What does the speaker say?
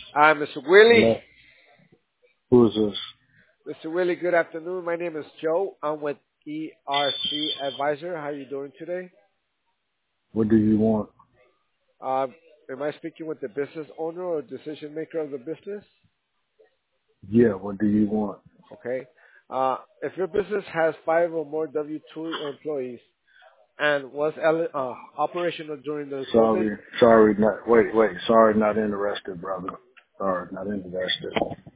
Mr. Willie. Hello? Who is this? Mr. Willie, good afternoon. My name is Joe. I'm with ERC Advisor. How are you doing today? What do you want? Uh, am I speaking with the business owner or decision maker of the business? Yeah, what do you want? Okay. If your business has 5 or more W-2 employees and was operational during the COVID, Sorry, not, wait, sorry, not interested, brother. Sorry, not interested.